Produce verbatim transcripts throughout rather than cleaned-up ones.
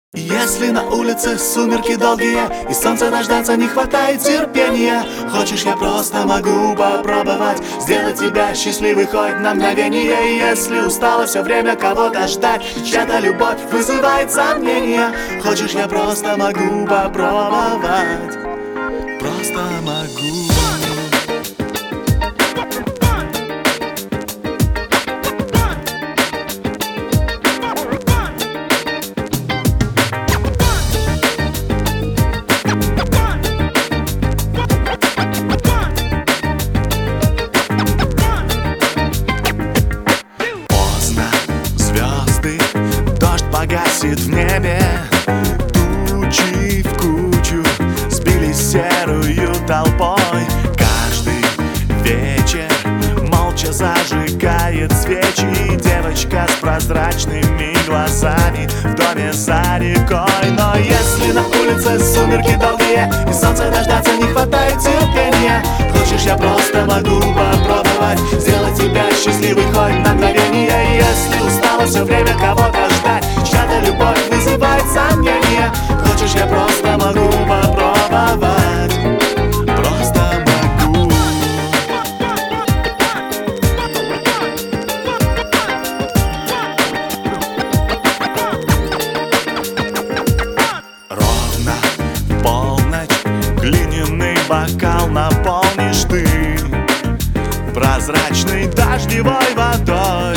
Если на улице сумерки долгие и солнца дождаться не хватает терпения, хочешь, я просто могу попробовать сделать тебя счастливой хоть на мгновение. Если устала все время кого-то ждать, чья-то любовь вызывает сомнения, хочешь, я просто могу попробовать. Просто могу. Погасит в небе, тучи в кучу сбились серую толпой. Каждый вечер молча зажигает свечи девочка с прозрачными глазами в доме за рекой. Но если на улице сумерки долгие и солнца дождаться не хватает терпения, хочешь, я просто могу попробовать сделать тебя счастливой хоть на мгновение. Если устала все время кого-то ждать, чья-то любовь вызывает сомнения, хочешь, я просто могу попробовать. Просто могу. Ровно в полночь глиняный бокал наполнишь ты прозрачной дождевой водой.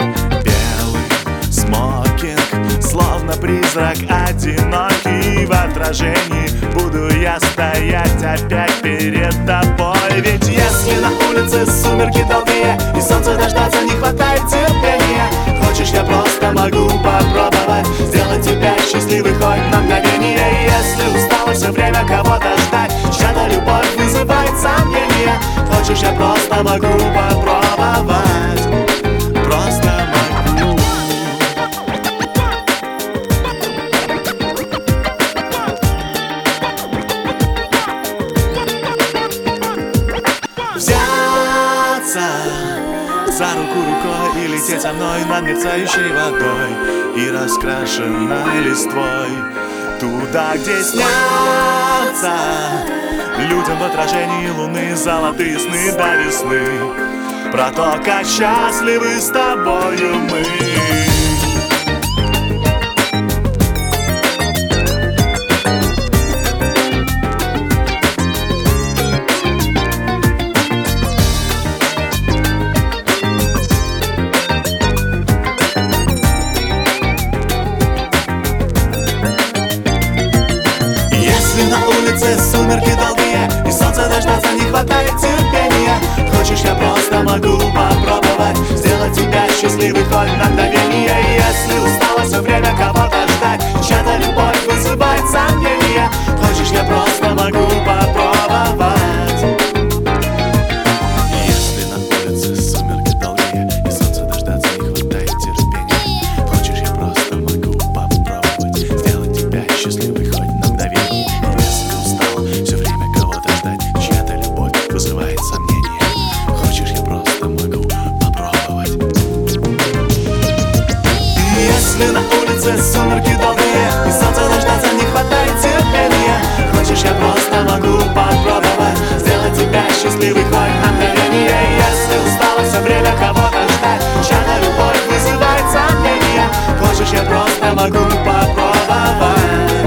Словно призрак одинокий, в отражении буду я стоять опять перед тобой. Ведь если на улице сумерки долгие и солнца дождаться не хватает терпения, хочешь, я просто могу попробовать сделать тебя счастливой хоть на мгновение. Если устала все время кого-то ждать, чья-то любовь вызывает сомнения, хочешь, я просто могу попробовать. Просто могу. За руку рукой и лететь со мной над мерцающей водой и раскрашенной листвой, туда, где снятся людям в отражении луны золотые сны до весны, про то, как счастливы с тобою мы. Если на улице сумерки долгие и солнца дождаться не хватает терпения, хочешь, я просто могу попробовать сделать тебя счастливой хоть на мгновение. Если устала все время кого-то ждать, чья-то любовь вызывает сомнения, хочешь, я просто могу попробовать. Если на улице сумерки долгие и солнца дождаться не хватает терпения, хочешь, я просто могу попробовать сделать тебя счастливой хоть на мгновение. Все время кого-то ждать, чья-то любовь вызывает сомнения, хочешь, я просто могу попробовать. Если на улице сумерки долгие и солнца дождаться не хватает терпения, хочешь, я просто могу попробовать сделать тебя счастливой хоть на мгновение. Если устала все время кого-то ждать, чья-то любовь вызывает сомнения, хочешь, я просто могу попробовать.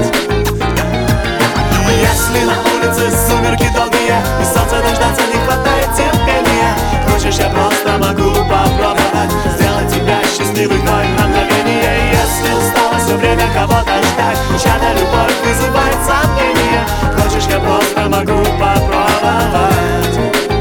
Если на улице сумерки долгие и солнца дождаться не хватает терпения, хочешь, я просто могу попробовать сделать тебя счастливой хоть на мгновение. Если устала все время кого-то ждать, чья-то любовь вызывает сомнения, хочешь, я просто могу попробовать.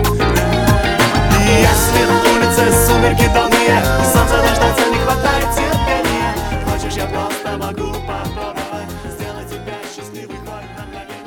Если на улице сумерки долгие и солнца дождаться не хватает терпения, хочешь, я просто могу попробовать сделать тебя счастливой хоть на мгновение.